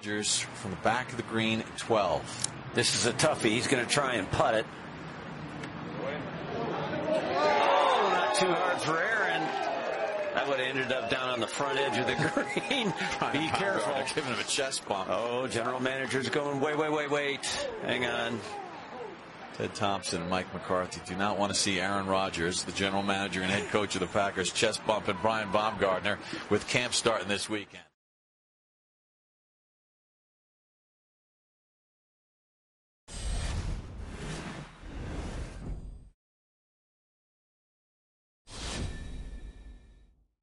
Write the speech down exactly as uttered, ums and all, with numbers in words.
Rodgers from the back of the green at twelve. This is a toughie. He's going to try and putt it. Oh, not too hard for Aaron. That would have ended up down on the front edge of the green. Be careful. Giving him a chest bump. Oh, general manager's going, wait, wait, wait, wait. Hang on. Ted Thompson and Mike McCarthy do not want to see Aaron Rodgers, the general manager and head coach of the Packers, chest bumping Brian Baumgartner with camp starting this weekend.